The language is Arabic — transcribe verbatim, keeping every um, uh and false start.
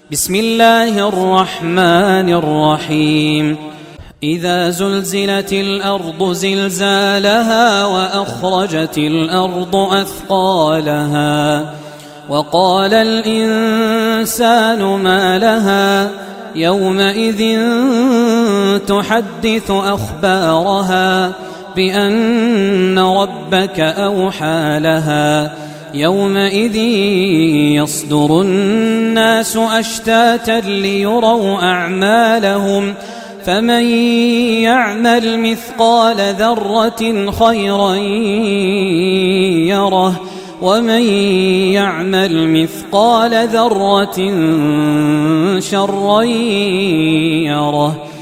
بسم الله الرحمن الرحيم إذا زلزلت الأرض زلزالها وأخرجت الأرض أثقالها وقال الإنسان ما لها يومئذ تحدث أخبارها بأن ربك أوحى لها يومئذ يصدر الناس أشتاتا ليروا أعمالهم فمن يعمل مثقال ذرة خيرا يره ومن يعمل مثقال ذرة شرا يره